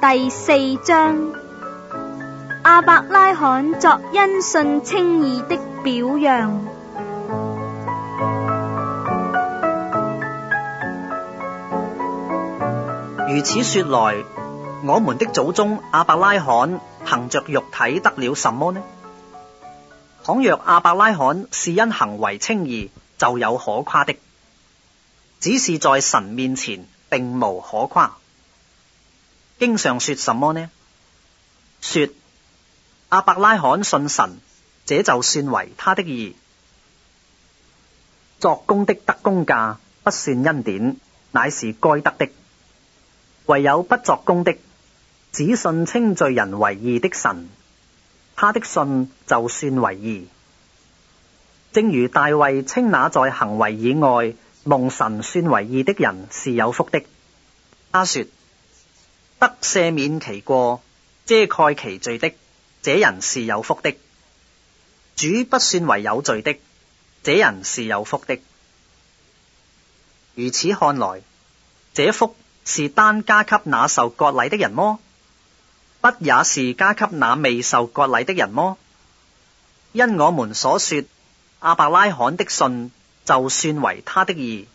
第4章，亞伯拉罕作因信稱義的表樣。 如此說來，我們的祖宗亞伯拉罕憑着肉體得了什麼呢？倘若亞伯拉罕是因行為稱義，就有可誇的，只是在神面前並無可誇。經上說什麼呢？說亞伯拉罕信神，這就算為他的義。作工的得工價，不算恩典，乃是該得的。唯有不作工的，只信稱罪人為義的神，他的信就算為義。正如大衛稱那在行為以外蒙神算為義的人是有福的，他說：得赦免其過、遮蓋其罪的，這人是有福的。主不算為有罪的，這人是有福的。如此看來，這福是單加給那受割禮的人麼？不也是加給那未受割禮的人麼？因我們所說亞伯拉罕的信就算為他的義，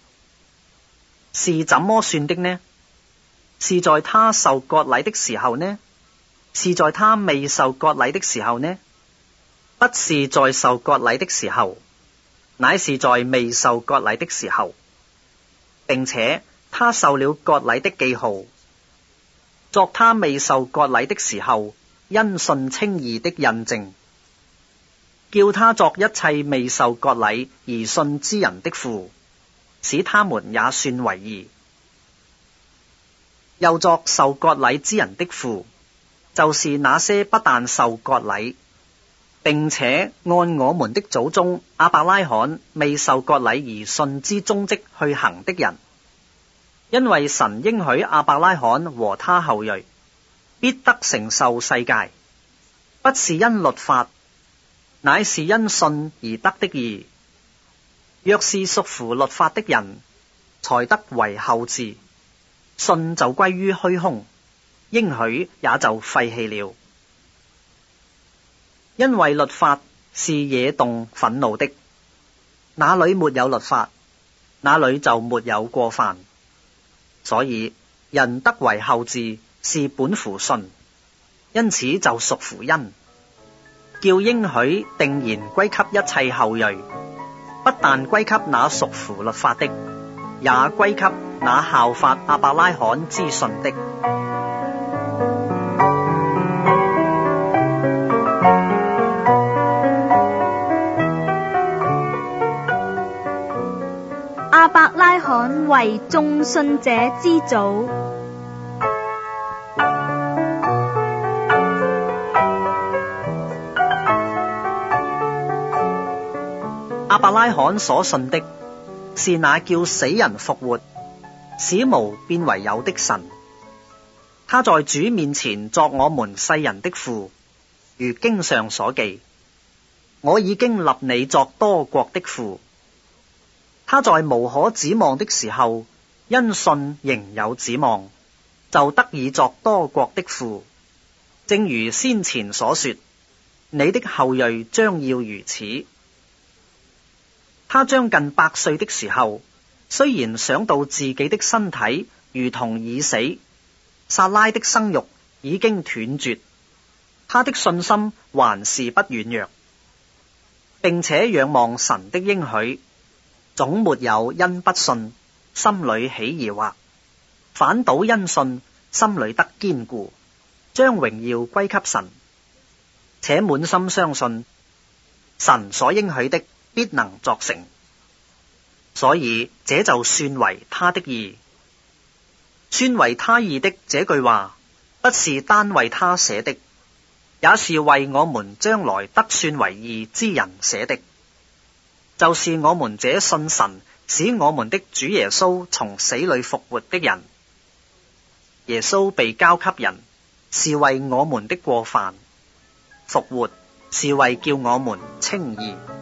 是怎麼算的呢？是在他受割禮的時候呢？是在他未受割禮的時候呢？不是在受割禮的時候，乃是在未受割禮的時候，並且他受了割禮的記號，作他未受割禮的時候因信稱義的印證，叫他作一切未受割禮而信之人的父，使他們也算為義。又作受割禮之人的父，就是那些不但受割禮，並且按我們的祖宗亞伯拉罕未受割禮而信之蹤跡去行的人。因為神應許亞伯拉罕和他後裔必得承受世界，不是因律法，乃是因信而得的義。若是屬乎律法的人，才得為後嗣，信就歸於虛空，應許也就廢棄了。因為律法是惹動憤怒的，那裏沒有律法，那裏就沒有過犯。所以人得為後嗣是本乎信，因此就屬乎恩，叫應許定然歸給一切後裔，不但歸給那屬乎律法的，也歸給那效法亞伯拉罕之信的。 亞伯拉罕為眾信者之祖。 亞伯拉罕所信的是那叫死人復活、使無變為有的神。他在主面前作我們世人的父，如經上所記：我已經立你作多國的父。他在無可指望的時候，因信仍有指望，就得以作多國的父。正如先前所說，你的後裔將要如此。他將近100歲的時候，雖然想到自己的身體如同已死，撒拉的生育已經斷絕，他的信心還是不軟弱，並且仰望神的應許，總沒有因不信心裏起疑惑，反倒因信心裏得堅固，將榮耀歸給神，且滿心相信神所應許的必能作成。所以這就算為他的義。算為他義的這句話，不是單為他寫的，也是為我們將來得算為義之人寫的，就是我們這信神使我們的主耶穌從死裏復活的人。耶穌被交給人，是為我們的過犯；復活，是為叫我們稱義。